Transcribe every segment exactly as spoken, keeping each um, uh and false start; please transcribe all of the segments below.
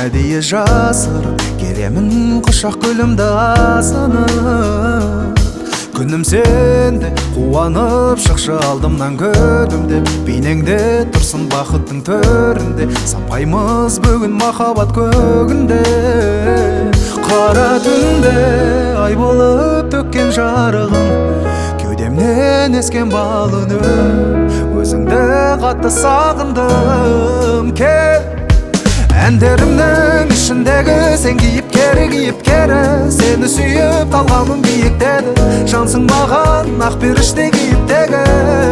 әдейі жасырып келемін құшақ гүлімді асынып. Күнім сенде қуанып шықшы алдымнан күнімде, бейнеңде тұрсын бақыттың төрінде, самғаймыз бүгін махаббат көгінде. Қара түнде ай болып төккен жарығын, кеудемнен ескен бал үнім, өзіңді қатты сағындым. Кел әндерімнің ішіндегі сен кейіпкері, кейіпкері, сені сүйіп талғамым биіктеді, жансың маған ақ періште кейіптегі.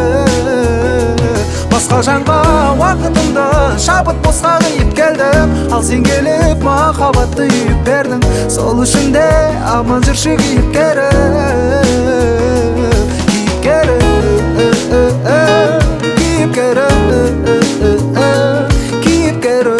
Басқа жанға уақытымды шабыт босқа қиып келдім, ал сен келіп махаббатты үйіп бердің. Сол үшін де аман жүрші кейіпкері, кейіпкері, кейіпкері, кейіпкері.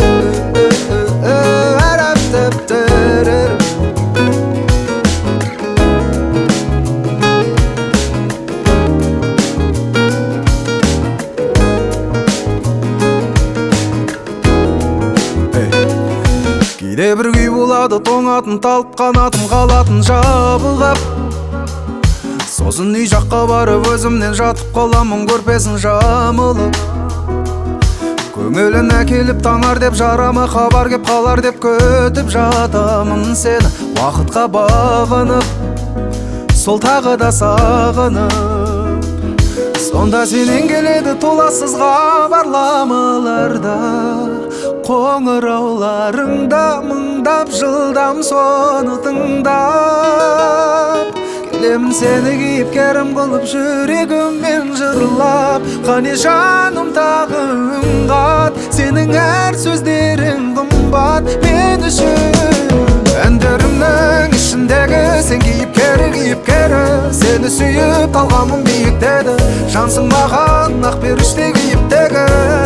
Кейде бір күй болады, тоңатын талып қанатым қалатын жабылғап. Сосын үй жаққа барып өзімнен жатып қаламын көрпесін жамылып. Көңілін әкеліп таңар деп жарама хабар кеп қалар деп күтіп жатамын сені, уақытқа бағынып, сол тағы да сағынып. Сонда сенен келеді толассыз хабарламаларда, қоңырауларыңда мыңдап жылдам соны тыңдап. Келемін сені кейіпкерім қылып жүрегіммен жырлап, қане жаным тағы үн қат, сенің әр сөздерің қымбат мен үшін. Әндерімнің ішіндегі сен кейіпкері, кейіпкері, сені сүйіп талғамым биіктеді, жансың маған ақ періште кейіптегі.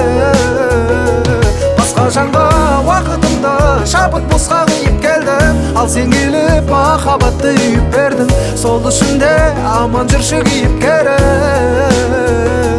Басқа жанға уақытымды шабыт босқа қиып келдім, ал сен келіп махаббатты үйіп бердің. Сол үшін де аман жүрші кейіпкері.